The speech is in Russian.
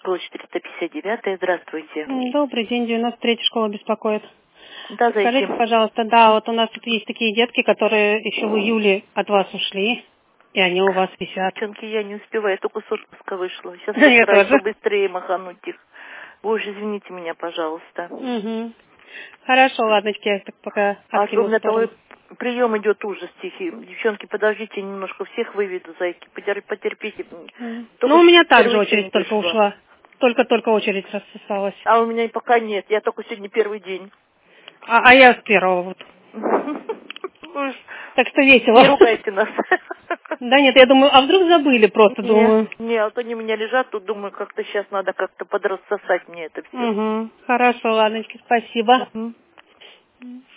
школа 459. Здравствуйте. Добрый день, 93-я школа беспокоит. Да, зайти. Скажите, пожалуйста, да, вот у нас тут есть такие детки, которые еще в июле от вас ушли, и они у вас висят. Девчонки, я не успеваю, я только с отпуска вышла. Сейчас Я постараюсь тоже. побыстрее махануть их. Боже, извините меня, пожалуйста. Угу. Хорошо, ладно, я их так пока А откину у в меня сторону. такой прием идет ужас тихий. Девчонки, подождите, немножко всех выведу, зайки. Потерпите. Только Ну, у меня также первый день очередь только пришла. ушла. Только очередь рассосалась. А у меня пока нет, я только сегодня первый день. А я с первого вот. Уж Так что весело. не ругайте нас. Да нет, я думаю, а вдруг забыли просто, думаю. Нет, они у меня лежат, тут думаю, как-то сейчас надо как-то подрассосать мне это все. Угу. Хорошо, ладночки, спасибо.